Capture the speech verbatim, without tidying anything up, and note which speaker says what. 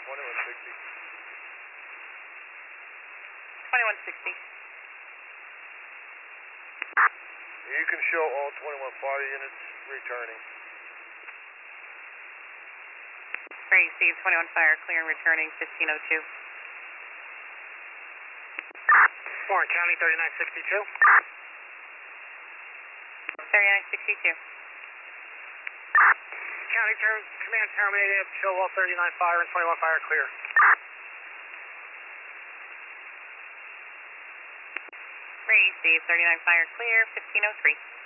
Speaker 1: twenty-one sixty.
Speaker 2: twenty-one sixty.
Speaker 1: You can show all twenty-one fire units returning.
Speaker 2: Receive twenty-one fire, clear and returning fifteen oh two.
Speaker 3: Warren County thirty-nine sixty-two.
Speaker 2: thirty-nine sixty-two.
Speaker 3: County term, command terminated, show all thirty-nine fire and twenty-one fire clear.
Speaker 2: Receive thirty-nine fire, clear fifteen oh three.